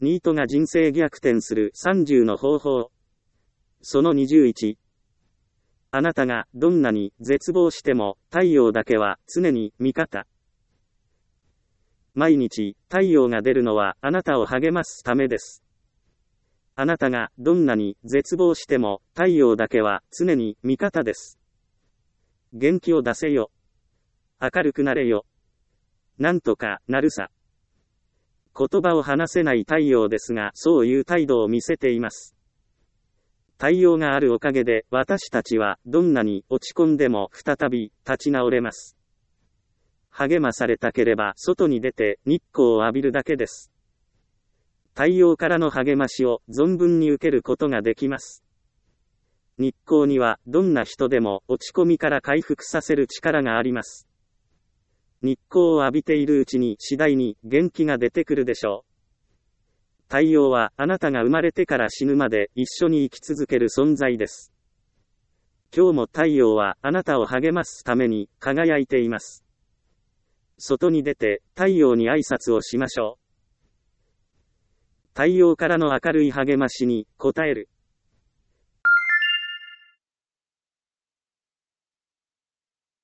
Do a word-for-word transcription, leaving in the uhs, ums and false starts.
ニートが人生逆転するさんじゅうの方法。そのにじゅういち。あなたがどんなに絶望しても太陽だけは常に味方。毎日太陽が出るのはあなたを励ますためです。あなたがどんなに絶望しても太陽だけは常に味方です。元気を出せよ。明るくなれよ。なんとかなるさ。言葉を話せない太陽ですが、そういう態度を見せています。太陽があるおかげで私たちはどんなに落ち込んでも再び立ち直れます。励まされたければ外に出て日光を浴びるだけです。太陽からの励ましを存分に受けることができます。日光にはどんな人でも落ち込みから回復させる力があります。日光を浴びているうちに次第に元気が出てくるでしょう。太陽はあなたが生まれてから死ぬまで一緒に生き続ける存在です。今日も太陽はあなたを励ますために輝いています。外に出て太陽に挨拶をしましょう。太陽からの明るい励ましに応える。